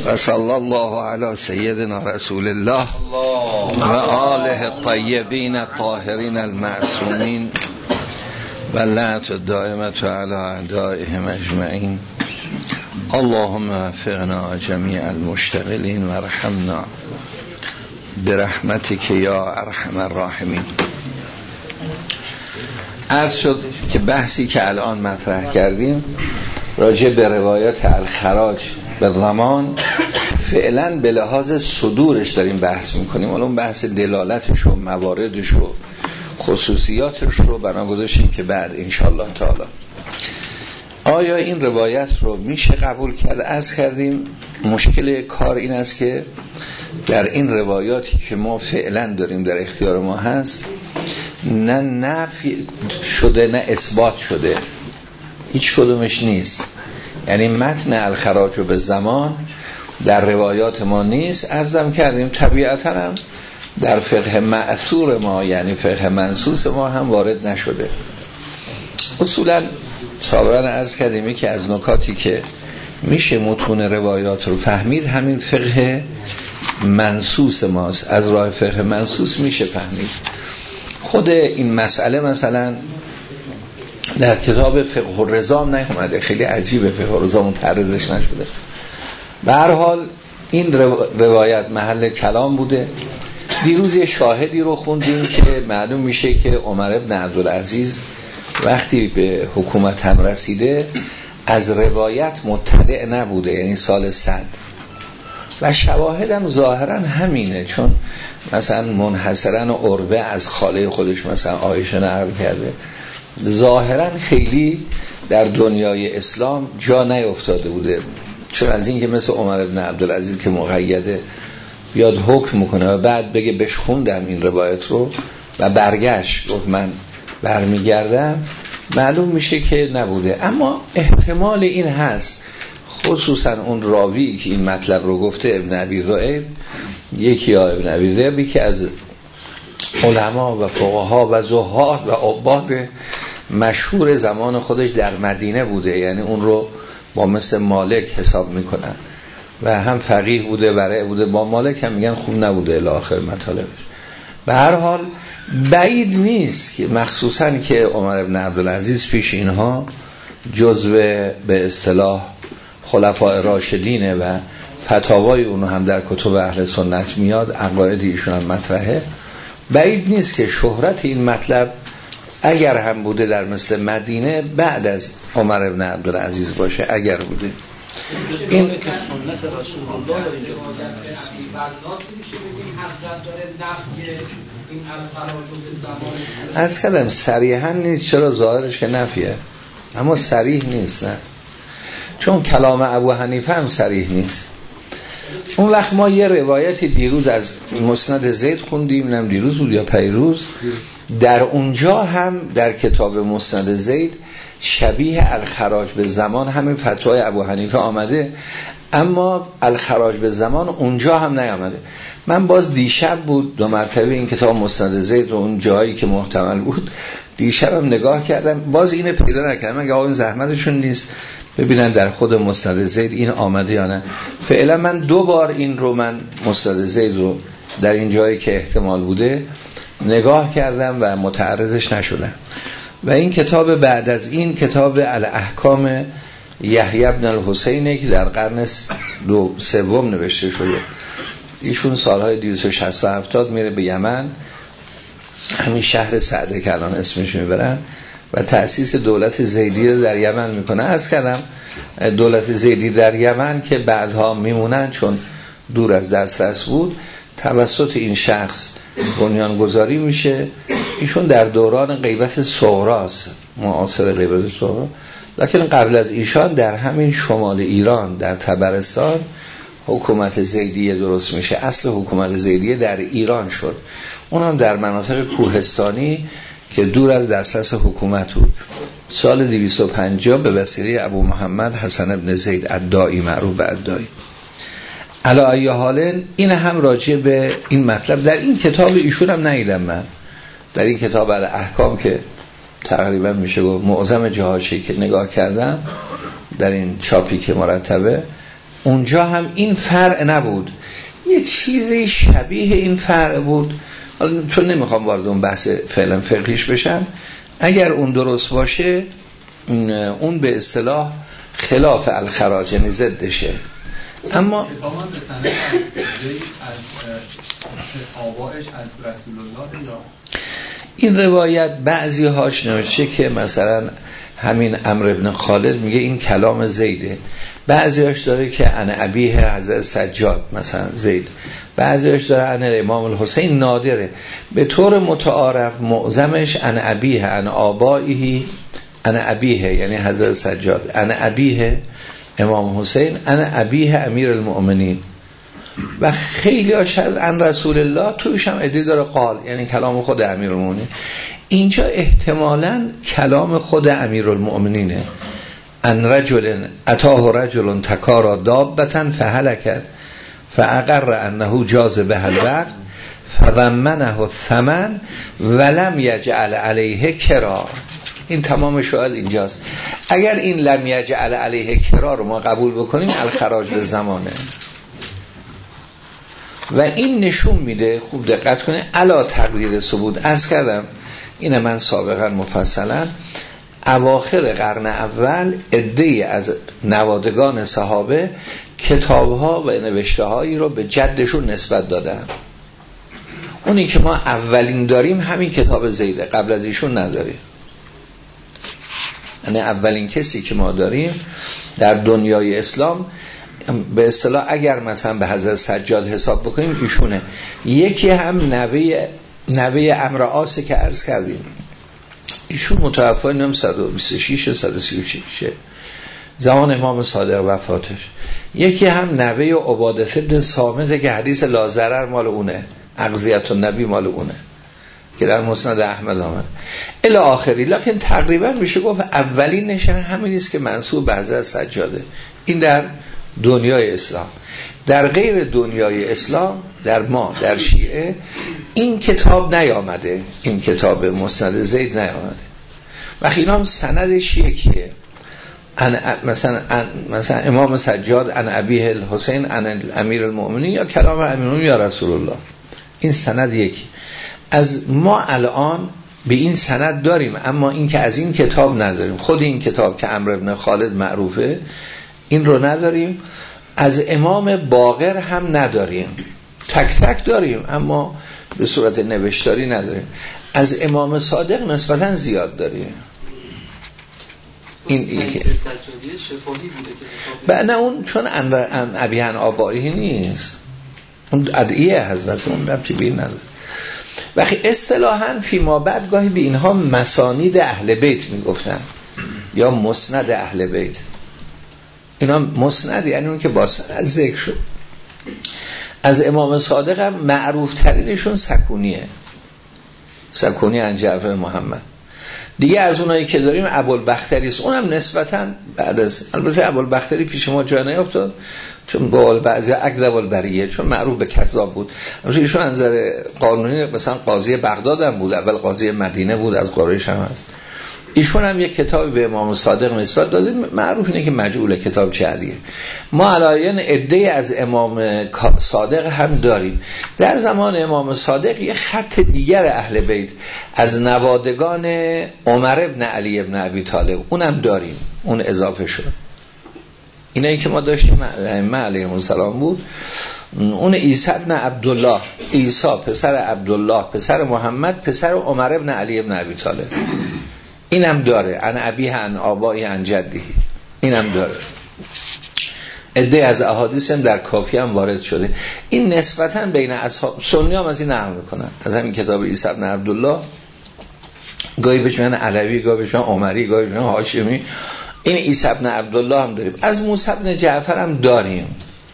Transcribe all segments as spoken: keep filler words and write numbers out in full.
و صلی الله علی سیدنا رسول الله و آله الطیبین الطاهرین المعصومین و لعنت الدائمة علی اعدائهم اجمعین. اللهم وفقنا جمیع المشتغلین و ارحمنا برحمتک یا ارحم الراحمین. عرض شد که بحثی که الان مطرح کردیم راجع به روایات الخراج به ضمان فعلا به لحاظ صدورش داریم بحث میکنیم. الان بحث دلالتش و مواردش و خصوصیاتش رو بنا گذاشتیم که بعد انشالله تعالی آیا این روایت رو میشه قبول کرد. عرض کردیم مشکل کار این است که در این روایاتی که ما فعلا داریم در اختیار ما هست نه نفی شده نه اثبات شده، هیچ کدومش نیست. یعنی متن الخراج به زمان در روایات ما نیست. عرضم کردیم طبیعتا هم در فقه مأثور ما یعنی فقه منصوص ما هم وارد نشده. اصولا سابقا عرض کردیم که از نکاتی که میشه متون روایات رو فهمید همین فقه منصوص ماست. از راه فقه منصوص میشه فهمید. خود این مسئله مثلا در کتاب فقه الرضا نیومده، خیلی عجیبه، فقه الرضا متعرضش نشده. به هر حال این روایت محل کلام بوده. دیروز یه شاهدی رو خوندیم که معلوم میشه که عمر بن عبدالعزیز وقتی به حکومت هم رسیده از روایت مطلع نبوده، یعنی سال صد، و شواهدم ظاهرا همینه، چون مثلا منحصرا عروه از خاله خودش مثلا عایشه نقل کرده. ظاهرا خیلی در دنیای اسلام جا نیفتاده بوده، چون از این که مثل عمر بن عبدالعزیز که مقیده بیاد حکم میکنه و بعد بگه بهش خوندم این روایت رو و برگشت گفت من برمیگردم، معلوم میشه که نبوده. اما احتمال این هست، خصوصا اون راوی که این مطلب رو گفته ابن ابی ذئب، یکی یا ابن ابی ذئب که از علما و فقها و زهاد و عباد مشهور زمان خودش در مدینه بوده، یعنی اون رو با مثل مالک حساب میکنن و هم فقیه بوده ورع بوده. با مالک هم میگن خوب نبوده الی آخر مطالبش. به هر حال بعید نیست که مخصوصا که عمر بن عبدالعزیز پیش اینها جزو به اصطلاح خلفای راشدینه و فتاوای اونو هم در کتب اهل سنت میاد، عقاید ایشون هم مطرحه. بعید نیست که شهرت این مطلب اگر هم بوده در مثل مدینه بعد از عمر بن عبدالعزیز باشه. اگر بوده این از کلم صریحا نیست. چرا؟ ظاهرش که نفیه، اما صریح نیست. نه، چون کلام ابو حنیفه هم صریح نیست. اون وقت ما یه روایتی دیروز از مسند زید خوندیم، نم دیروز بود یا پیروز، در اونجا هم در کتاب مسند زید شبیه الخراج به زمان همین فتوای ابو حنیفه آمده، اما الخراج به زمان اونجا هم نیامده. من باز دیشب بود دو مرتبه این کتاب مسند زید رو اون جایی که محتمل بود دیشبم نگاه کردم، باز اینو پیدا نکردم. مگه این زحمتشون نیست ببینن در خود مسند زید این آمده یا نه. فعلا من دو بار این رو من مسند زید رو در این جایی که احتمال بوده نگاه کردم و متعرضش نشدم. و این کتاب بعد از این کتاب الاحکام یحیی بن الحسینه که در قرن دو سوم نوشته شده. ایشون سالهای دویست و شصت و هفتاد میره به یمن، همین شهر سعده که الان اسمش میبرن، و تأسیس دولت زیدی رو در یمن میکنه. عرض کردم دولت زیدی در یمن که بعدها میمونن چون دور از دسترس بود توسط این شخص بنیانگذاری میشه. ایشون در دوران غیبت صغراست، معاصر غیبت صغرا، لکن قبل از ایشان در همین شمال ایران در طبرستان حکومت زیدیه درست میشه. اصل حکومت زیدیه در ایران شد، اونم در مناطق کوهستانی که دور از دسترس حکومت بود. سال دویست و پنجاه به وسیله ابو محمد حسن ابن زید الدائی، معروف به الدائی. علی ای حال این هم راجع به این مطلب در این کتاب ایشون هم ندیدم. من در این کتاب الاحکام که تقریبا میشه گفت معظم جاهاشی که نگاه کردم در این چاپی که مرتبه اونجا هم این فرع نبود، یه چیزی شبیه این فرع بود. حالا چون نمیخوام وارد اون بحث فعلا فقهیش بشم، اگر اون درست باشه اون به اصطلاح خلاف الخراج، یعنی ضدشه. اما این روایت بعضی هاش نوشته که مثلا همین عمرو بن خالد میگه این کلام زیده، بعضی هاش داره که عن ابیه حضرت سجاد مثلا زید، بعضی هاش داره عن امام الحسین، نادره. به طور متعارف معظمش عن ابیه عن آبائه عن ابیه، یعنی حضرت سجاد عن ابیه امام حسین عن ابیه امیر المؤمنین، و خیلی هاشد عن رسول الله، تویش هم ادعی داره قال، یعنی کلام خود امیر المؤمنین. اینجا احتمالاً کلام خود امیر المؤمنینه. ان رجل اتاه رجل تکارا دابتن فهلکت فاقر انه جاز به الوقت فضمنه الثمن ولم یجعل علیه کرار. این تمام سوال اینجاست. اگر این لم یجعل علیه کرار رو ما قبول بکنیم الخراج به زمانه، و این نشون میده، خوب دقت کنه، علا تقدیر ثبوت. عرض کردم اینه من سابقا مفصلا اواخر قرن اول عده‌ای از نوادگان صحابه کتابها و نوشته‌هایی رو به جدشون نسبت دادن. اونی که ما اولین داریم همین کتاب زیده، قبل از ایشون نداریم. یعنی اولین کسی که ما داریم در دنیای اسلام به اصطلاح اگر مثلا به حضرت سجاد حساب بکنیم ایشونه. یکی هم نوه نوه عمرو عاص که عرض کردیم، ایشون متوفی نم صد و بیست و شش صد و سی و شش زمان امام صادق وفاتش. یکی هم نوه عباده بن صامت که حدیث لا ضرر مال اونه، اغذیت النبی مال اونه که در مسند احمد آمد الی آخری. لکن تقریبا میشه گفت اولین نشانه همین است که منسوب به حضرت سجاده. این در دنیای اسلام. در غیر دنیای اسلام، در ما در شیعه این کتاب نیامده، این کتاب مسند زید نیامده. و اینا هم سندش یکیه، ان مثلا ان مثلا امام سجاد ان ابیه الحسین ان امیر المؤمنین، یا کلام امیرون یا رسول الله. این سند یکی. از ما الان به این سند داریم، اما این که از این کتاب نداریم. خود این کتاب که عمرو بن خالد معروفه این رو نداریم. از امام باقر هم نداریم، تک تک داریم اما به صورت نوشتاری نداریم. از امام صادق نسبتا زیاد داریم. این یکی. بعد نه اون چون ان ابیان آبایی نیست، اون ادعیه حضرت، اون ربطی به این نداره. وقتی اصطلاحاً فی ما بعد گاهی به اینها مسانید اهل بیت میگفتن یا مسند اهل بیت. اینا مسند یعنی اون که با سند ذکر شد. از امام صادق هم معروف ترینشون سکونیه، سکونی عن جعفر محمد. دیگه از اونایی که داریم ابوالبختری است، اونم نسبتاً بعد از، البته ابوالبختری پیش ما جا نیافتاد چون قول بعضی اکذب البریه، چون معروف به کذاب بود. مثلا ایشون از نظر قانونی مثلا قاضی بغداد هم بود، اول قاضی مدینه بود، از قریش هم هست. ایشون هم یک کتابی به امام صادق نسبت داده، معروف اینه که مجعول کتاب چهلیه. ما علایان عده‌ای از امام صادق هم داریم. در زمان امام صادق یک خط دیگر اهل بیت از نوادگان عمر ابن علی ابن ابی طالب اونم داریم، اون اضافه شد. اینایی که ما داشتیم ائمه علیهم السلام بود. اون عیسی ابن عبدالله، عیسی پسر عبدالله پسر محمد پسر عمر ابن علی ابن ابی طالب، اینم داره. ان ابیه ان آبایی ان جدی، اینم داره. عده از احادیث هم در کافی هم وارد شده. این نسبتاً بین اصحاب سنی هم از این نقل میکنن، از همین کتاب عیسی ابن عبدالله، گاهی بهش میگن علوی، گاهی بهش میگن عمری، گاهی بهش میگن هاشمی. این عیسی ابن عبدالله هم داریم. از موسی بن جعفر هم داریم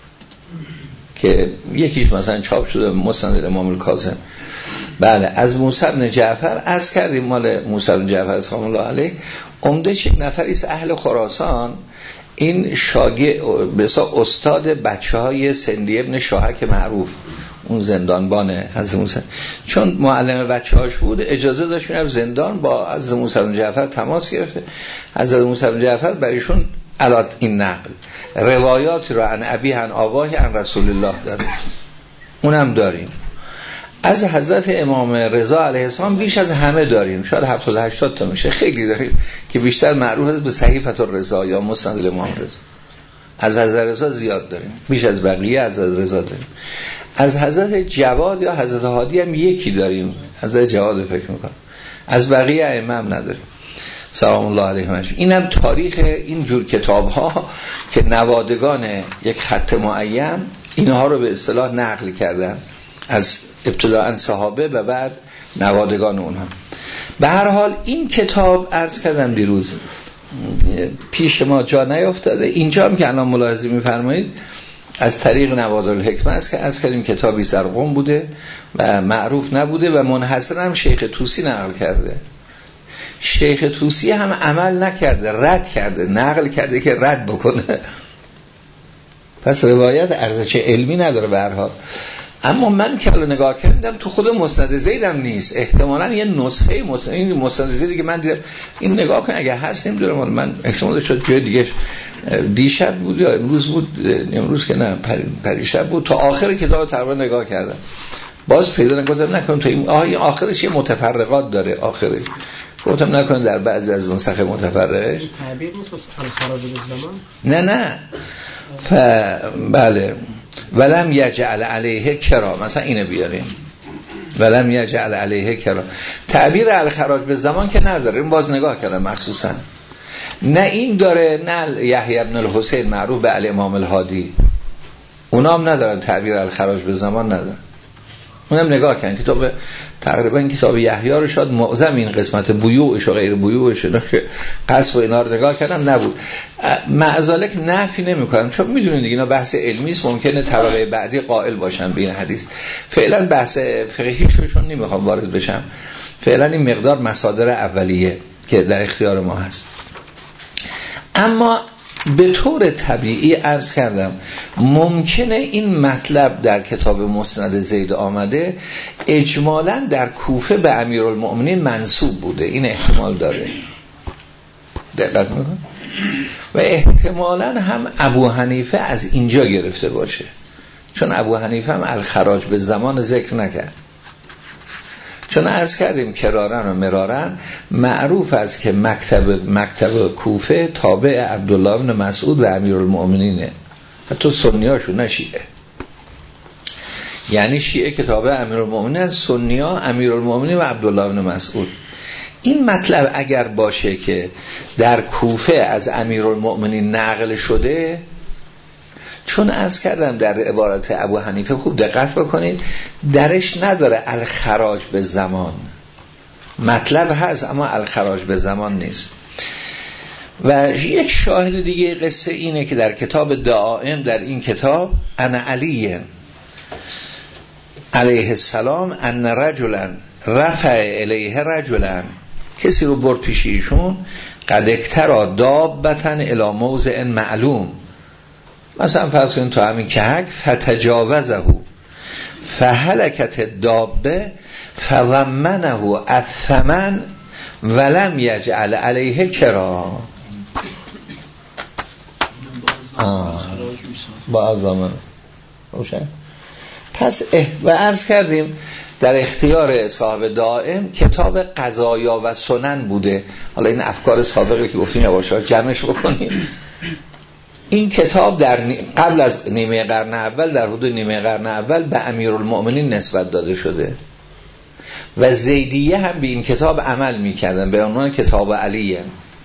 که یکیش مثلا چاپ شده مسند امام الکاظم. بله، از موسی بن جعفر عرض کردیم، مال موسی بن جعفر سلام الله علیه عمدهش یک نفری است اهل خراسان. این شاگرد به اصطلاح استاد بچهای سندی ابن شاهک معروف، اون زندانبان حضرت موسی، چون معلم بچه‌هاش بود اجازه داشت میرفت زندان، با حضرت موسی بن جعفر تماس گرفته. حضرت موسی بن جعفر برایشون علات این نقل روایاتی رو عن ابی عن آباه عن رسول الله داریم، اونم داریم. از حضرت امام رضا علیه السلام بیش از همه داریم، شاید هفتاد هشتاد تا میشه، خیلی داریم که بیشتر معروف است به صحیفه الرضا یا مسند امام رضا. از حضرت رضا زیاد داریم، بیش از بقیه از حضرت رضا داریم. از حضرت جواد یا حضرت هادی هم یکی داریم، حضرت جواد فکر میکنم، از بقیه ائمه هم نداریم سلام الله علیهم. اینم تاریخ این جور کتاب ها که نوادگان یک خط معین اینها رو به اصطلاح نقل کردن از ابتداء صحابه و بعد نوادگان اونها. به هر حال این کتاب عرض کردم دیروز پیش ما جا نیافتاده، اینجا هم که الان ملاحظه می‌فرمایید از طریق نوادالحکمه است که عرض کردیم کتابی در قم بوده و معروف نبوده و منحصرا هم شیخ طوسی نقل کرده. شیخ طوسی هم عمل نکرده، رد کرده، نقل کرده که رد بکنه، پس روایت ارزش علمی نداره به هر حال. اما من که الان نگاه کردم تو خود مسند زیدم نیست، احتمالاً یه نسخه مسند، این مسند زیدی که من دیدم این نگاه کن اگه هست نمیدونم، من احتمال شد جای دیگه دیشب بود یا امروز بود، امروز که نه پریشب بود، تا آخر کتاب تقریبا نگاه کردم باز پیدا نکردم، نکنم تو این آه آخرش یه متفرقات داره، آخرش گفتم نکنه در بعضی از نسخ متفرقش تعبیر نیست الخراج بالزمان، نه نه ف... بله ولم یجعل علیه کرا، مثلا اینو بیاریم ولم یجعل علیه کرا، تعبیر الخراج به زمان که نداره، باز نگاه کردم مخصوصا، نه این داره نه یحیی بن الحسین معروف به الامام الهادی، اونا هم ندارن تعبیر الخراج به زمان ندارن. اونم نگاه کردن کتاب تقریبا کتاب یحیی رو شاید معظم این قسمت بیوعش و غیر بیوعش که قصف و اینا رو نگاه کردم نبود. معذالک نفی نمی‌کنم چون میدونید دیگه اینا بحث علمی است، ممکنه طبقه بعدی قائل باشن به این حدیث، فعلا بحث فقهیشون نمیخوام وارد بشم، فعلا این مقدار مصادر اولیه که در اختیار ما هست. اما به طور طبیعی عرض کردم ممکنه این مطلب در کتاب مسند زید آمده اجمالاً در کوفه به امیرالمؤمنین منسوب بوده، این احتمال داره، دقت میکن، و احتمالاً هم ابو حنیفه از اینجا گرفته باشه، چون ابو حنیفه هم الخراج به زمان ذکر نکرد، چون عرض کردیم کرارن و مرارن معروف است که مکتب مکتب کوفه تابع عبدالله بن مسعود و امیرالمؤمنینه، حتی سنیاشون نه شیعه، یعنی شیعه که تابع امیرالمؤمنین، سنیا امیرالمؤمنین و عبدالله بن مسعود. این مطلب اگر باشه که در کوفه از امیرالمؤمنین نقل شده، چون عرض کردم در عبارت ابو حنیفه خوب دقت بکنید درش نداره الخراج به زمان، مطلب هست اما الخراج به زمان نیست. و یک شاهد دیگه قصه اینه که در کتاب دعائم، در این کتاب انا علی علیه السلام ان رجلا رفع الیه رجلا، کسی رو برد پیش ایشون، قد اکترا دابتن الی موضع معلوم، مثلا فرض کنید تو همین کهک، فتجاوزه فهلکت دابه فضمنه الثمن ولم یجعل علیه کرا. با ازامن روشن. پس و عرض کردیم در اختیار صاحب دائم کتاب قضایا و سنن بوده. حالا این افکار سابقه که گفتیم یواشا جمعش بکنیم. این کتاب در قبل از نیمه قرن اول، در حدود نیمه قرن اول به امیرالمؤمنین نسبت داده شده و زیدیه هم به این کتاب عمل میکردن به عنوان کتاب علیه.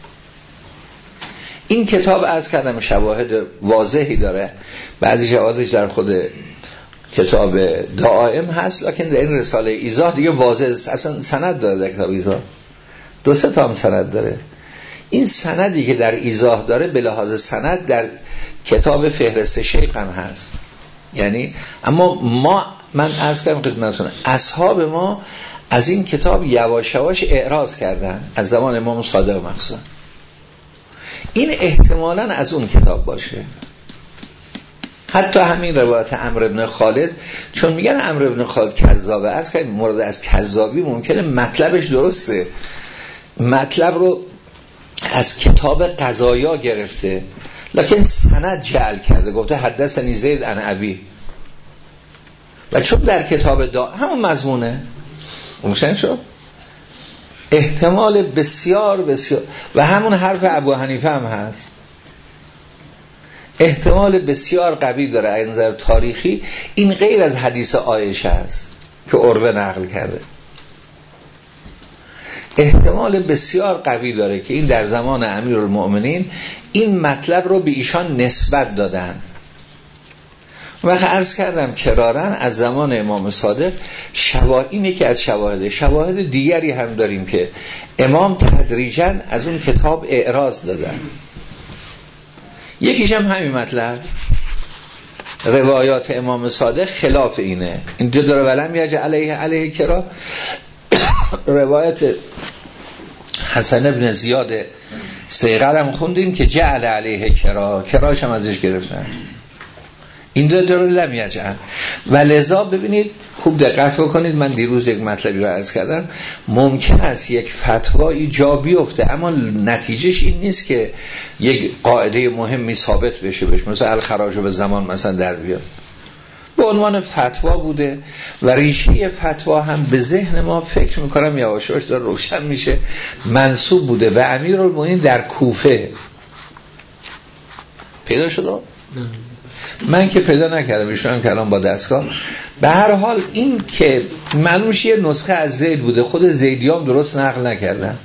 این کتاب از کردم شواهد واضحی داره، بعضی شواهدش در خود کتاب دعائم هست، لکن در این رساله ایضاح دیگه واضح اصلا سند داره، در کتاب ایضاح دو سه تا هم سند داره. این سندی که در ایضاح داره به لحاظ سند در کتاب فهرست شیخ هم هست، یعنی اما ما من عرض کردم خدمتتون اصحاب ما از این کتاب یواش یواش اعراض کردن از زمان امام صادق مخصوصا. این احتمالاً از اون کتاب باشه. حتی همین روایت عمرو بن خالد، چون میگن عمرو بن خالد کذابه، عرض کردم مورد از کذابی ممکنه مطلبش درسته، مطلب رو از کتاب قضایا گرفته، لکن سند جعل کرده، گفته حدثنی زید عن ابی، و چون در کتاب دا همون مضمونه روشن شد، احتمال بسیار بسیار، و همون حرف ابو حنیفه هم هست، احتمال بسیار قوی داره از نظر تاریخی این غیر از حدیث عایشه است که عروه نقل کرده، احتمال بسیار قوی داره که این در زمان امیرالمؤمنین این مطلب رو به ایشان نسبت دادن. وقت عرض کردم کرارن از زمان امام صادق شواهد، این یکی از شواهد، شواهد دیگری هم داریم که امام تدریجاً از اون کتاب اعراض دادن. یکیش هم همین مطلب، روایات امام صادق خلاف اینه، این دو داره ولم یجعل علیه علیه کرا. روایت حسن ابن زیاد سیغل هم خوندیم که جعل علیه کرا، کراش هم ازش گرفتن، این دو داره لم یجعل. و لذا ببینید خوب دقت بکنید، من دیروز یک مطلبی رو عرض کردم، ممکن است یک فتوایی جا بیفته اما نتیجهش این نیست که یک قاعده مهمی ثابت بشه بشه، مثلا الخراج به زمان مثلا در بیاد، به عنوان فتوا بوده و ریشه فتوا هم به ذهن ما فکر میکنم یواش یواش داره روشن میشه، منسوب بوده و امیرالمومنین در کوفه. پیدا شده؟ من که پیدا نکردم، ایشون که الان با دستگاه. به هر حال این که معلومش یه نسخه از زید بوده، خود زیدیام درست نقل نکردن.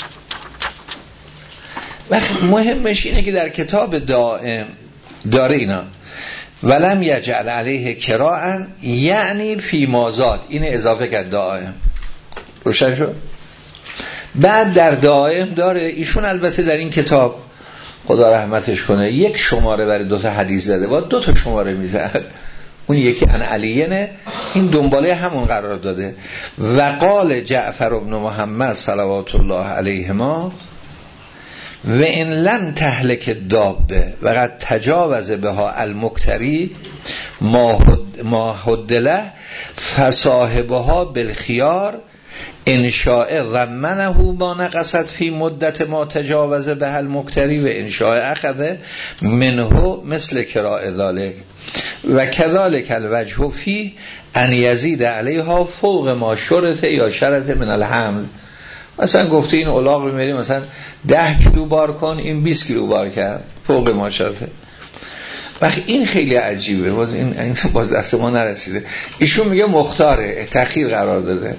و مهمش اینه که در کتاب دائم داره اینا ولم یجعل علیه کراءن، یعنی فی مازاد، این اضافه کرد دائم. روشن شد؟ بعد در دائم داره ایشون البته در این کتاب خدا رحمتش کنه یک شماره برای دو تا حدیث زده و دو تا شماره میزد، اون یکی ان علیینه، این دنباله همون قرار داده. و قال جعفر ابن محمد صلوات الله علیهما و ان لم تهلك دابه و قد تجاوز بها المکتری ما حدله فصاحبها بالخيار انشاء ضمنه با نقصت فی مدت ما تجاوز به المکتری و انشاء اخذ منه مثل کراء ذالک و کذالک الوجه فی ان یزید علیها فوق ما شرط یا شرط من الحمل. مثلا گفته این الاغ رو میدیم مثلا ده کیلو بار کن، این بیست کیلو بار کرد، فوق ما شرطه. وقت این خیلی عجیبه، باز این, این باز دست ما نرسیده. ایشون میگه مختاره، تأخیر قرار داده.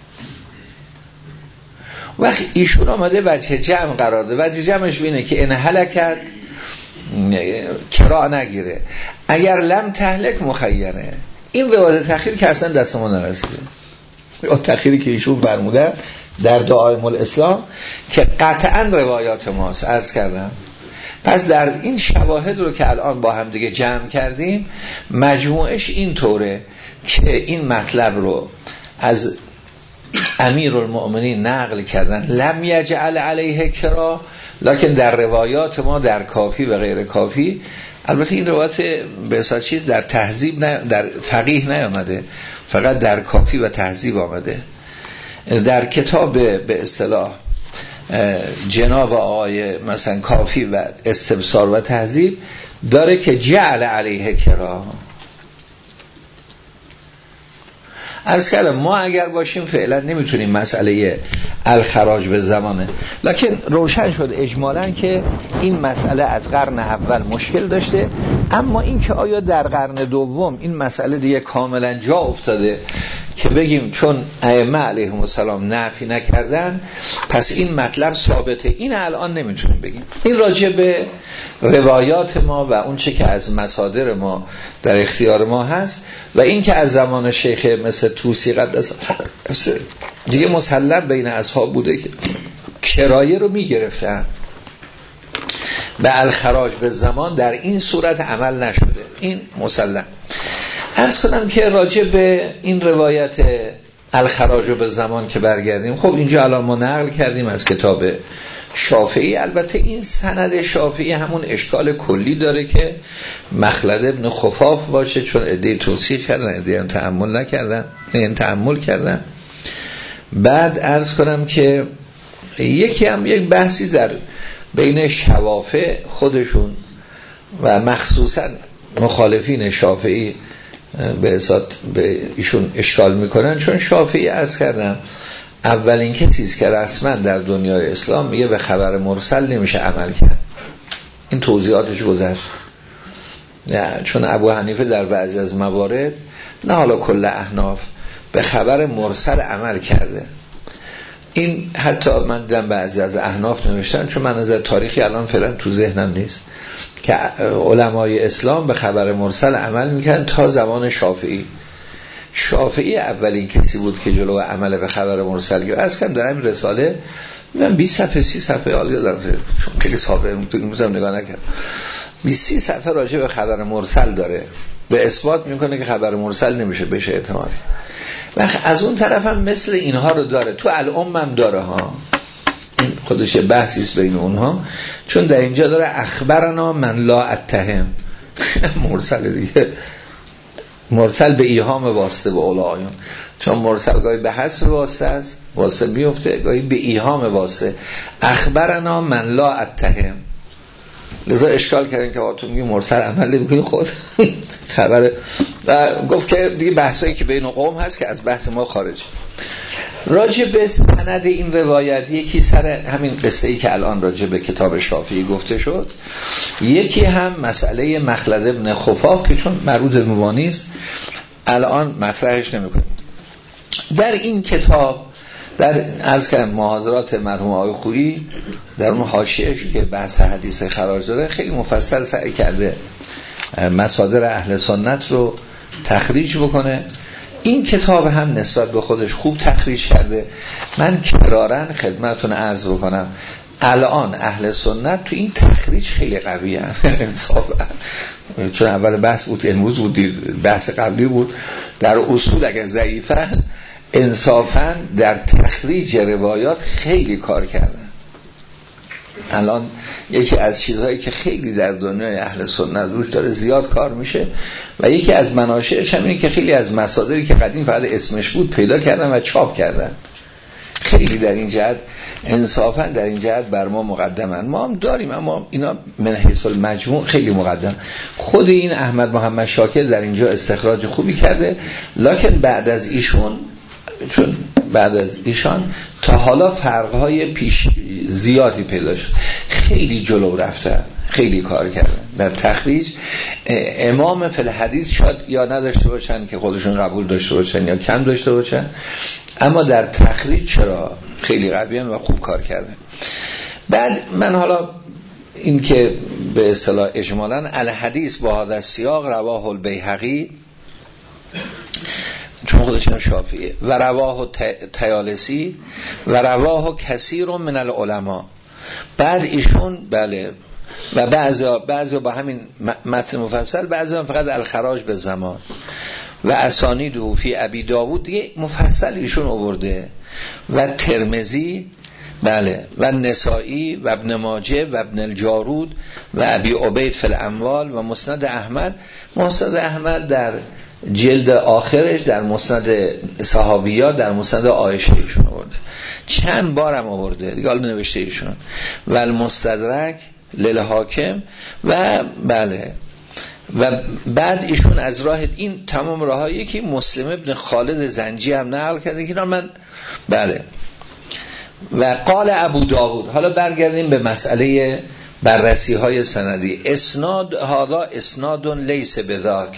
وقت ایشون آمده وجه جمع قرار داده، وجه جمعش بینه که این هلکت کرا نگیره، اگر لم تهلک مخیره. این روایت تأخیر که اصلا دست ما نرسیده، یا تأخیری که ایشون فرموده در دعائم الاسلام که قطعا روایات ماست. عرض کردم پس در این شواهد رو که الان با هم دیگه جمع کردیم مجموعش این طوره که این مطلب رو از امیرالمؤمنین نقل کردن لم یجعل علیه کرا، لکن در روایات ما در کافی و غیر کافی، البته این روایت به اصلا چیز در تهذیب نه، در فقیه نیامده، فقط در کافی و تهذیب آمده. در کتاب به اصطلاح جناب آقای مثلا کافی و استبصار و تهذیب داره که جعل علیه کرا. عرض کردم ما اگر باشیم فعلا نمیتونیم مسئله الخراج به زمانه، لکن روشن شد اجمالاً که این مسئله از قرن اول مشکل داشته، اما این که آیا در قرن دوم این مسئله دیگه کاملا جا افتاده که بگیم چون ائمه علیهم السلام نفی نکردن پس این مطلب ثابته، این الان نمیتونیم بگیم. این راجع به روایات ما و اون چه که از مصادر ما در اختیار ما هست و این که از زمان شیخ مثل توسی قدس دیگه مسلم بین اصحاب بوده که کرایه رو میگرفتن به الخراج به زمان، در این صورت عمل نشده، این مسلم. عرض کنم که راجع به این روایت الخراج به زمان که برگردیم، خب اینجا الان ما نقل کردیم از کتاب شافعی. البته این سند شافعی همون اشکال کلی داره که مخلد ابن خفاف باشه، چون عده‌ای توصیح کردن عده‌ای تأمل نکردن، این تأمل کردن. بعد عرض کنم که یکی هم یک بحثی در بین شوافع خودشون و مخصوصا مخالفین شافعی به اساس به ایشون اشکال میکنن، چون شافعی عرض کردم اولین کسی است که رسما در دنیای اسلام میگه به خبر مرسل نمیشه عمل کرد. این توضیحاتش گذشت. نه، چون ابو حنیفه در بعضی از موارد، نه حالا کل احناف، به خبر مرسل عمل کرده. این حتی من دیدم بعضی از احناف نوشتن، چون من از تاریخی الان فعلا تو ذهنم نیست، که علمای اسلام به خبر مرسل عمل میکنن تا زمان شافعی. شافعی اولین کسی بود که جلو عمل به خبر مرسل گرفت. از کم دارم رساله میدم بیست صفحه سی صفحه حالا یادم چون خیلی صافه میتونم نگاه نکرد، بیست سی صفحه راجع به خبر مرسل داره، به اثبات میکنه که خبر مرسل نمیشه بشه اعتماد. و از اون طرف هم مثل اینها رو داره، تو الام هم داره ها، این خودش بحثی است بین اونها، چون در اینجا داره اخبرنا من لا اتهم مرسل دیگه، مرسل به ایهام واسطه به اولایون، چون مرسل گاهی به حسب واسطه است، واسطه بیفته، گاهی به ایهام واسطه. اخبرنا من لا اتهم، لذا اشکال کردن که آتون میگه مرسل عمل نمی‌کنی خود خبر، و گفت که دیگه بحثایی که بین قوم هست که از بحث ما خارج. راجع به سند این روایت یکی سر همین قصه ای که الان راجع به کتاب شافعی گفته شد، یکی هم مسئله مخلد ابن خفاف که چون مربوط به موانی است الان مطرحش نمی‌کنیم. در این کتاب در عرض کردم محاضرات مرحوم آقای خویی در اون حاشیه‌اش که بحث حدیث خراج داره خیلی مفصل سعی کرده مصادر اهل سنت رو تخریج بکنه. این کتاب هم نسبت به خودش خوب تخریج کرده. من کرارن خدمتتون عرض بکنم الان اهل سنت تو این تخریج خیلی قوی هستن، چون اول بحث بود، امروز بود، بحث قبلی بود، در اصول اگر ضعیفن انصافاً در تخریج روایات خیلی کار کردن. الان یکی از چیزهایی که خیلی در دنیای اهل سنت روش داره زیاد کار میشه و یکی از مناشئش هم اینه که خیلی از مصادری که قدیم فقط اسمش بود پیدا کردن و چاپ کردن. خیلی در این جهت انصافاً در این جهت بر ما مقدمن، ما هم داریم، اما اینا من حیث المجموع خیلی مقدم. خود این احمد محمد شاکر در اینجا استخراج خوبی کرده، لکن بعد از ایشون، چون بعد از ایشان تا حالا فرقهای پیش زیادی پیدا شد، خیلی جلو رفتن، خیلی کار کردن در تخریج. امام فی الحدیث شاید یا نداشته باشن که خودشون قبول داشته باشن یا کم داشته باشن، اما در تخریج چرا خیلی قویان و خوب کار کردن. بعد من حالا این که به اصطلاح اجمالاً الحدیث با هذا السیاق رواه البیهقی، چون خودش شافعیه، و رواه طیالسی و رواه کثیر من العلماء. بعد ایشون بله و بعضی بعضی با همین متن مفصل، بعضی هم فقط الخراج به زمان و اسانید و فی ابی داود دیگه مفصل ایشون آورده، و ترمذی بله و نسائی و ابن ماجه و ابن الجارود و ابی عبید فی الاموال و مسند احمد. مسند احمد در جلد آخرش در مسند صحابیات در مسند عایشه ایشون آورده، چند بارم آورده دیگه، حالا نوشته ایشون و المستدرک للحاکم و بله. و بعد ایشون از راه این تمام راهایی که مسلم ابن خالد زنجی هم نقل کرده که من بله. و قال ابو داود، حالا برگردیم به مسئله بررسی های سندی. اسناد هذا اسناد لیس بذاک،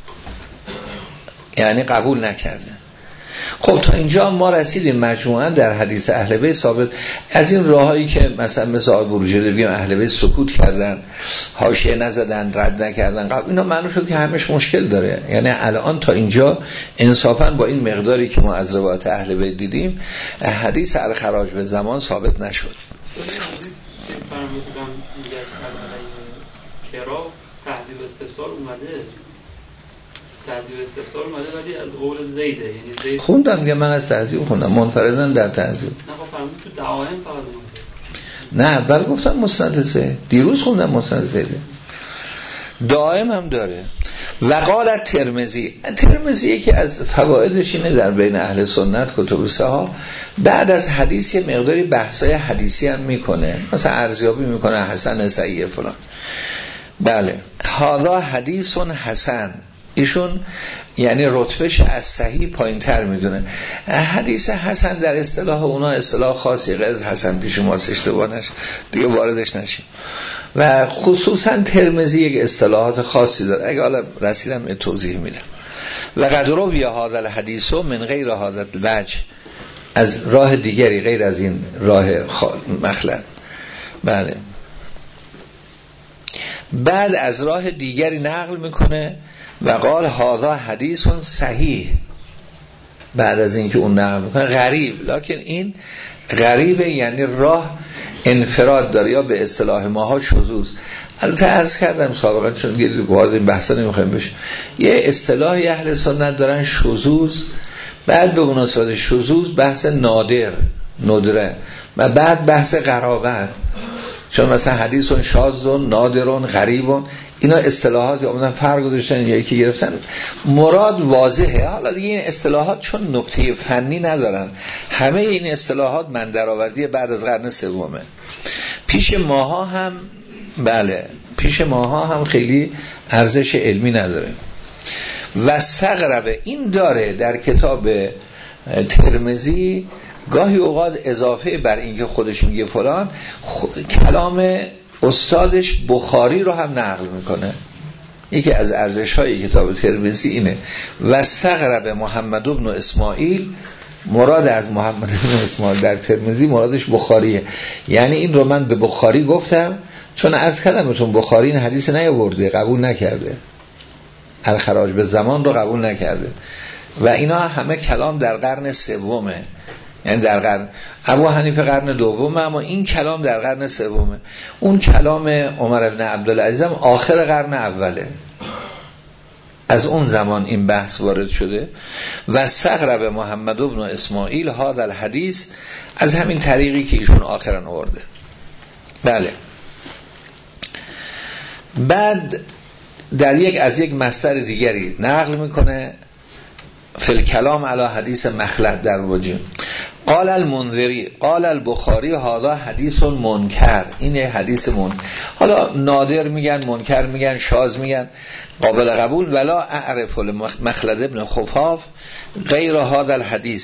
یعنی قبول نکرده. خب تا اینجا ما رسیدیم مجموعاً در حدیث اهل بیت ثابت از این راهایی که مثلا مثل آقای بروجردی بگیم اهل بیت سکوت کردن، حاشیه نزدن، رد نکردن، قبل اینا معلوم شد که همش مشکل داره. یعنی الان تا اینجا انصافاً با این مقداری که ما از روایت اهل بیت دیدیم حدیث الخراج به زمان ثابت نشد. فرمودم دیگه کرا تهذیب استفسار اومده، تهذیب استفسار اومده ولی از قول زیده، یعنی زید خوندم دیگه، من از تهذیب خوندم منفردن در تهذیب. نه خب فرمود تو دعایم فقط اومده. نه بل گفتم مسند زید، دیروز خوندم مسند زیده، دائم هم داره. و قال ترمذی، ترمذی که از فوایدش اینه در بین اهل سنت کتب سها بعد از حدیث یه مقداری بحثای حدیثی هم میکنه، مثلا ارزیابی میکنه حسن صحیح فلان. بله هذا حدیث حسن، ایشون یعنی رتبهش از صحیح پایین تر میدونه. حدیث حسن در اصطلاح اونا اصطلاح خاصی، غیر از حسن پیش ماست، اشتباه نشه دیگه واردش نشیم. و خصوصا ترمذی یک اصطلاحات خاصی داره، اگه حالا رسیدم توضیح میدم. و قد روی هذا الحدیث من غیر هذا الوجه، از راه دیگری غیر از این راه مخلد. بله بعد از راه دیگری نقل میکنه و قال هذا حدیث صحیح، بعد از اینکه اون نقل میکنه غریب، لکن این غریبه یعنی راه انفراد داره یا به اصطلاح ماها شذوذ. البته عرض کردم سابقا چون گیرید وارد این بحثا نمیخوایم بشه، یه اصطلاحی اهل سنت دارن شذوذ، بعد به مناسبت شذوذ بحث نادر ندره و بعد بحث غرابت، چون مثلا حدیثون شاذون نادرون غریبون، اینا اصطلاحات اومدن فرق گذاشتن یا یکی گرفتن، مراد واضحه. حالا دیگه این اصطلاحات چون نکته فنی ندارن، همه این اصطلاحات من درآوردی بعد از قرن سومه، پیش ماها هم بله پیش ماها هم خیلی ارزش علمی نداره. و سقربه این داره در کتاب ترمذی گاهی اوقات اضافه بر اینکه خودش میگه فلان، کلام استادش بخاری رو هم نقل میکنه. یکی از ارزش های کتاب ترمذی اینه. و سقرب محمد بن اسماعیل، مراد از محمد بن اسماعیل در ترمذی مرادش بخاریه، یعنی این رو من به بخاری گفتم چون عرض کردم بهتون بخاری این حدیث نیاورده، قبول نکرده، الخراج به زمان رو قبول نکرده و اینا همه کلام در قرن سومه، یعنی در قرن ابو حنیفه قرن دومه، اما این کلام در قرن سومه. اون کلام عمر بن عبدالعزیز هم آخر قرن اوله، از اون زمان این بحث وارد شده. و سقرب محمد بن اسماعیل هذا الحدیث، از همین طریقی که ایشون آخرا آورده. بله بعد در یک از یک مصدر دیگری نقل میکنه فی الکلام علی حدیث مخلد در وجه. قال المنذری قال البخاری هذا حدیث منکر، این حدیث من، حالا نادر میگن، منکر میگن، شاذ میگن، قابل قبول. ولا اعرف مخلد ابن خفاف غیر هذا الحدیث.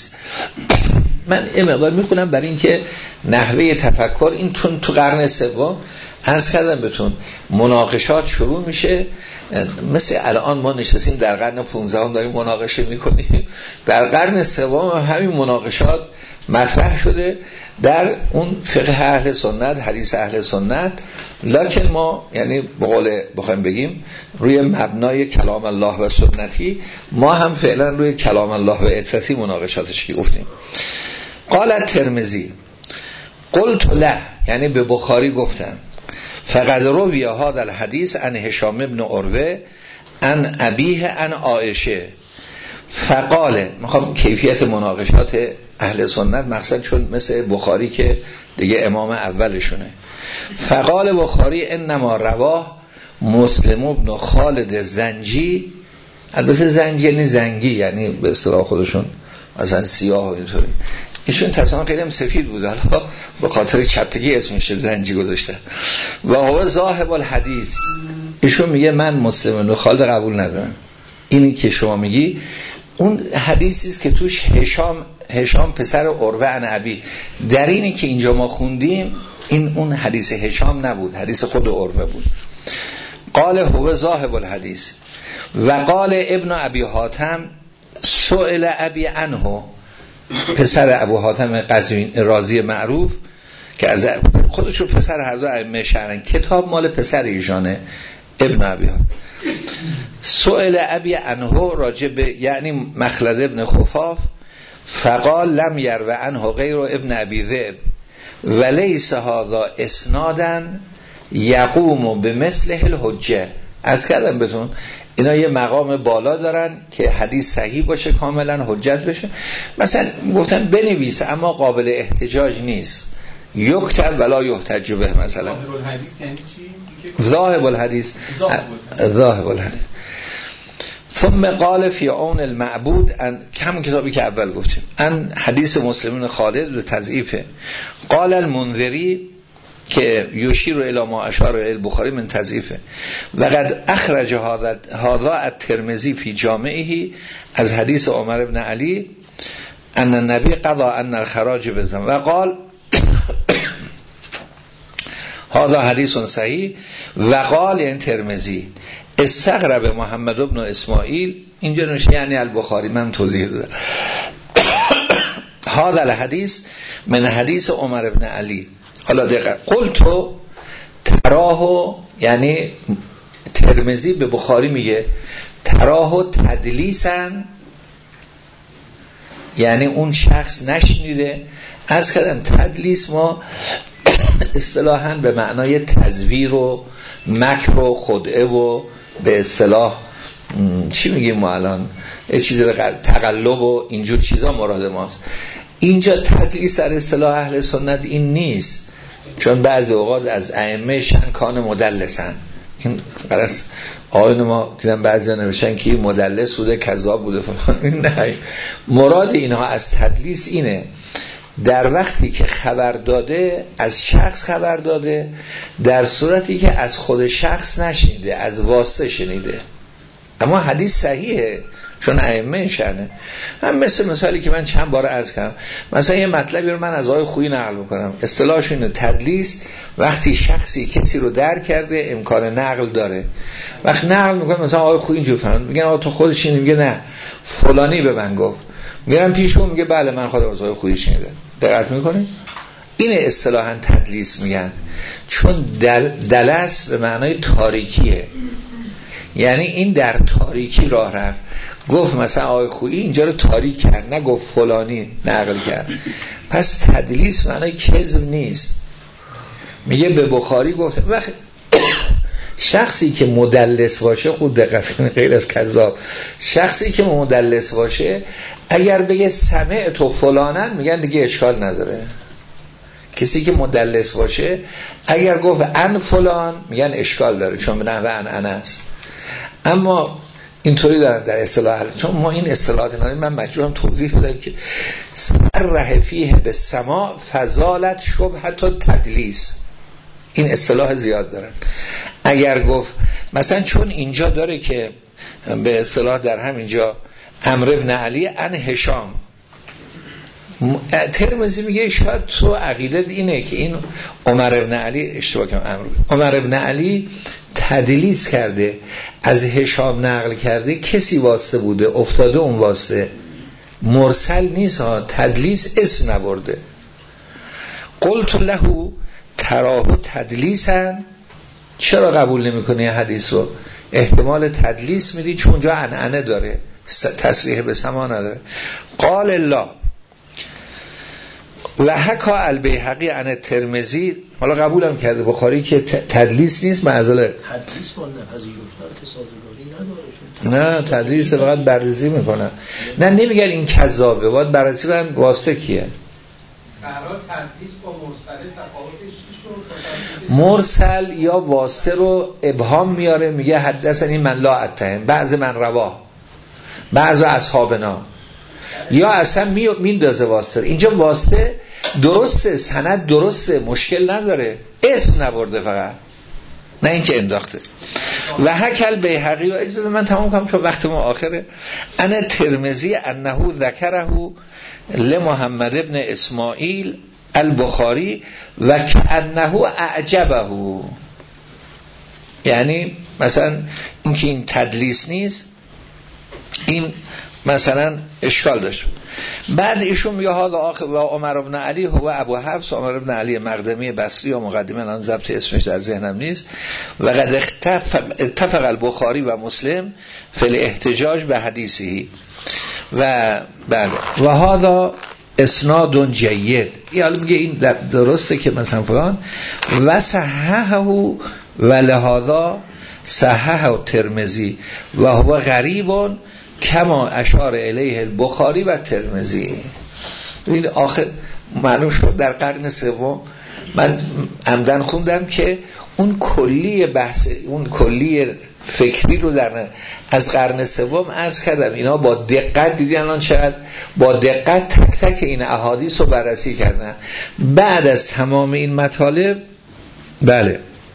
من این مقدار میکنم برای اینکه نحوه تفکر این تو, تو قرن سوم عرض کردم بهتون مناقشات شروع میشه، مثل الان ما نشستیم در قرن پونزدهم داریم مناقشه میکنیم، در قرن سوم همین مناقشات مطرح شده در اون فقه اهل سنت، حدیث اهل سنت. لکن ما یعنی به قول بخوایم بگیم روی مبنای کلام الله و سنتی، ما هم فعلا روی کلام الله و عترتی مناقشاتش که گفتیم. قال ترمذی قلت له، یعنی به بخاری گفتم، فقد روی هذا الحدیث عن هشام بن عروه عن ابیه عن عایشه فقال. میخوام کیفیت مناقشات اهل سنت مقصد، چون مثل بخاری که دیگه امام اولشونه. فقال بخاری انما رواه مسلم بن خالد زنجی، البته زنجی یعنی زنگی، یعنی به اصطلاح خودشون مثلا سیاه و اینطوری، ایشون تصادفاً خیلی هم سفید بود، حالا به خاطر چپگی اسمش زنجی گذاشته. و هو صاحب الحدیث، ایشون میگه من مسلم بن خالد قبول ندارم. اینی که شما میگی اون حدیثی است که توش هشام هشام پسر عروه عن ابی، در اینی که اینجا ما خوندیم این اون حدیث هشام نبود، حدیث خود عروه بود. قال هو صاحب الحدیث. و قال ابن ابی حاتم سئل ابی عنه، پسر ابو حاتم قزوین رازی معروف که از خودشو پسر هر دو ائمه شهرن، کتاب مال پسر ایشانه ابن ابی حاتم. سئل ابی عنه راجب یعنی مخلد ابن خفاف، فقال لم يروي عنه غیر ابن ابی ذئب ولیس هذا اسنادا یقوم بمثله الحجه. از کردم بهتون اینا یه مقام بالا دارن که حدیث صحیح باشه، کاملا حجت بشه. مثلا گفتن بنویس اما قابل احتجاج نیست، یکتب ولا یحتج به. مثلا ظاهر الحدیث یعنی چی؟ ظاهر الحدیث ظاهر الحدیث ثم قال فی عون المعبود، همون کتابی که اول گفتیم، ان حدیث مسلمین خالد به تضعیفه. قال المنذری که یشیر الی ما اشار الی البخاری من تضعیفه. و قد اخرج هذا الترمذی فی جامعه از حدیث عمر بن علی ان النبی قضا ان الخراج بزن و قال هذا حدیث صحیح. و قال این ترمذی استغرب محمد بن اسماعیل، اینجا نوشته یعنی البخاری، من توضیح دادم. هذا الحدیث من حدیث عمر بن علی. حالا دقیقا قلتو تراهو، یعنی ترمذی به بخاری میگه تراهو تدلیسن، یعنی اون شخص نشنیده. عرض کردم تدلیس ما اصطلاحاً به معنای تزویر و مکر و خدعه و به اصطلاح چی میگیم ما الان یه چیزی تقلب و اینجور چیزا مراد ماست. اینجا تدلیس در اصطلاح اهل سنت این نیست، چون بعضی اوقات از ائمه شنکان مدلسن. این قرص آیون ما دیدم بعضی ها نوشتن که مدلس بوده کذاب بوده فلان. نه، مراد اینها از تدلیس اینه در وقتی که خبر داده از شخص خبر داده در صورتی که از خود شخص نشنیده، از واسطه شنیده، اما حدیث صحیحه چون ائمه شنه. من مثل مثالی که من چند بار عرض کردم، مثلا یه مطلبی رو من از آقای خویی نقل میکنم، اصطلاحش اینه تدلیس وقتی شخصی کسی رو درک کرده امکان نقل داره، وقت نقل میکنه مثلا آقای خویی اینجور فرمود، میگن آقا تو خودش اینه، میگه نه فلانی به من گفت، میرم پیشون میگه بله من خودم از آقای خویی شنیدم. دقت میکنه؟ اینه اصطلاحاً تدلیس میگن، چون دل دلس به معنای تاریکیه، یعنی این در تاریکی راه رفت، گفت مثلا آقای خویی اینجا رو تاریک کرد، نه گفت فلانی نقل کرد. پس تدلیس معنای کذب نیست. میگه به بخاری گفت. وقت شخصی که مدلس باشه، خود دقت کنید غیر از کذاب، شخصی که مدلس باشه اگر بگه سمعت و فلانن میگن دیگه اشکال نداره. کسی که مدلس باشه اگر گفت ان فلان میگن اشکال داره، چون به نحو ان ان است. اما اینطوری دارن در اصطلاح، چون ما این اصطلاحات نداریم، من مجبورم توضیح بدم که صرح فیه به سما فضالت شبهت و تدلیس، این اصطلاح زیاد دارن. اگر گفت مثلا چون اینجا داره که به اصطلاح در همینجا عمرو بن علی ان هشام، ترمذی میگه شاید تو عقیدت اینه که این عمر بن علی اشتباه کنم، عمرو عمر بن علی تدلیس کرده، از هشام نقل کرده، کسی واسطه بوده افتاده اون واسطه، مرسل نیست ها، تدلیس اسم نبرده. قلت له تراه تدلیسن، چرا قبول نمیکنه یه حدیث رو؟ احتمال تدلیس میدی چون جا عنعنه داره، تصریح به سما نداره. قال الله و حکا البیهقی عن ترمذی، حالا قبولم کرده بخاری که تدلیس نیست، معذله تدلیس با نپذیرفتن که سازگاری نداره، نه تدلیس فقط بررسی میکنن، نه نمیگن این کذابه، باید بررسی کنن واسطه کیه. قرار تدلیس با مرسل تفاوتش چیه؟ مرسل یا واسطه رو ابهام میاره، میگه حدثنی من لا اتهم، بعض من رواه، بعض اصحابنا، یا اصلا میندازه واسطه. اینجا واسطه درسته، سند درسته، مشکل نداره، اسم نبرده فقط، نه اینکه انداخته. و حکل بیهقی، و اجازه من تمام کنم چون وقت ما آخره. انا ترمذی انه ذکره لمحمد ابن اسماعیل البخاری و کانه اعجبه، یعنی مثلا اینکه این تدلیس نیست، این مثلا اشکال داشت. بعد ایشون میگه حالا آخر و عمر بن علی هو ابو حفص، عمر بن علی مقدمی بصری و مقدمه، الان ضبط اسمش در ذهنم نیست. و قد اتفق البخاری و مسلم فی الاحتجاج به حدیثی و بله و هذا اسناد جید. حالا میگه این درسته که مثلا فلان و صححه و لهذا صححه ترمذی و هو غریب کما اشار الیه البخاری و ترمذی. این آخر معلوم شد در قرن سوم، من عمدن خوندم که اون کلی بحث، اون کلی فکری رو در از قرن سوم عرض کردم، اینا با دقت دیدن الان چقدر با دقت تک تک این احادیث رو بررسی کردن. بعد از تمام این مطالب بله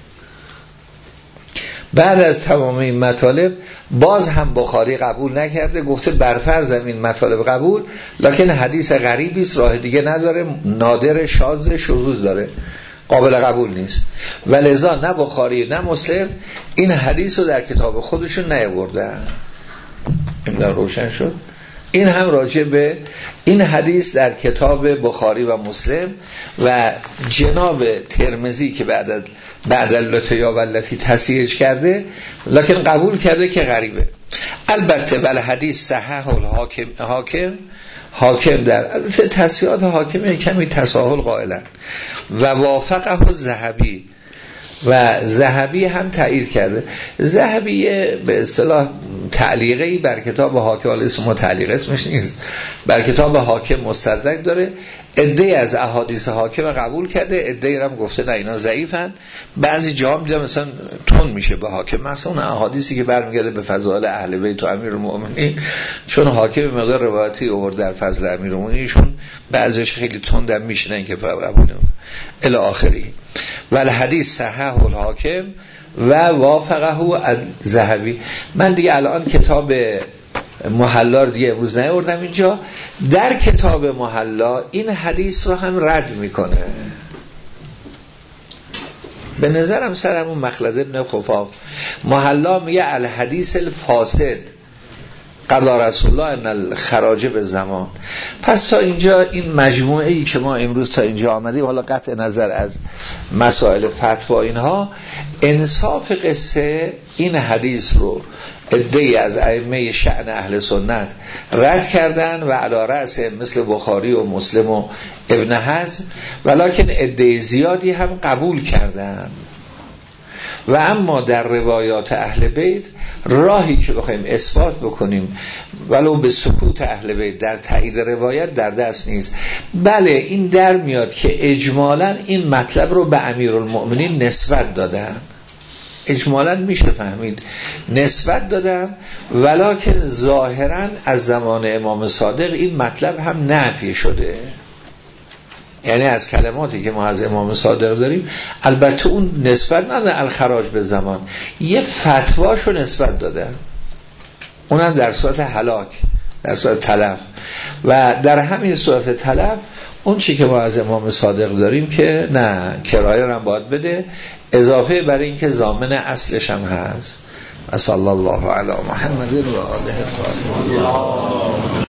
بعد از تمام این مطالب باز هم بخاری قبول نکرده، گفته برفرض این مطالب قبول، لکن حدیث غریبی است، راه دیگه نداره، نادر، شاذ، شذوذ داره، قابل قبول نیست. ولذا نه بخاری نه مسلم این حدیث رو در کتاب خودشون نیاوردن. این روشن شد. این هم راجع به این حدیث در کتاب بخاری و مسلم و جناب ترمذی که بعد از بعد اللطیا و اللتی تصحیحش کرده لکن قبول کرده که غریبه. البته بل حدیث صحیح الحاکم حاکم حاکم در البته تصحیحات حاکم کمی تساهل قائلن و وافقه الذهبی و ذهبی هم تایید کرده. ذهبی به اصطلاح تعلیقی بر کتاب حاکم، اسم تعلیق اسمش نیست، بر کتاب حاکم مستدرک داره. عده‌ای از احادیث حاکم قبول کرده، عده‌ای هم گفته نه اینا ضعیفن. بعضی جا میگم مثلا تون میشه به حاکم، مثلا اون احادیثی که برمیگرده به فضائل اهل بیت و امیرالمؤمنین، چون حاکم مقدار روایتی آورد در فضل امیرالمؤمنینشون بعضیش خیلی تندم میشنن که قبول نمیکنه الی آخری. ولی حدیث صحیح الحاکم و وافقه الذهبی. من دیگه الان کتاب محلا رو دیگه امروز نیاوردم اینجا. در کتاب محلا این حدیث رو هم رد میکنه. به نظرم سرمون مخلد ابن خفاف محلا میگه الحدیث الفاسد قضا رسول الله ان الخراج به زمان. پس تا اینجا این مجموعه ای که ما امروز تا اینجا آمدیم، حالا قطع نظر از مسائل فتوا اینها، انصاف قصه این حدیث رو عده‌ای از ائمه شأن اهل سنت رد کردن و علی رأس مثل بخاری و مسلم و ابن حزم، ولکن عده زیادی هم قبول کردن. و اما در روایات اهل بیت راهی که بخوایم اثبات بکنیم ولو به سکوت اهل بیت در تایید روایت در دست نیست. بله این در میاد که اجمالاً این مطلب رو به امیرالمؤمنین نسبت دادن، اجمالاً میشه فهمید نسبت دادن، ولکن ظاهراً از زمان امام صادق این مطلب هم نفی شده. یعنی از کلماتی که ما از امام صادق داریم البته اون نسبت نداره الخراج به زمان، یه فتواشو نسبت داده، اونم در صورت هلاک، در صورت تلف. و در همین صورت تلف اون چی که ما از امام صادق داریم که نه کرایه رو هم باید بده، اضافه برای اینکه ضامن اصلش هم هست. صلی الله علی محمد و آله الطاهرین.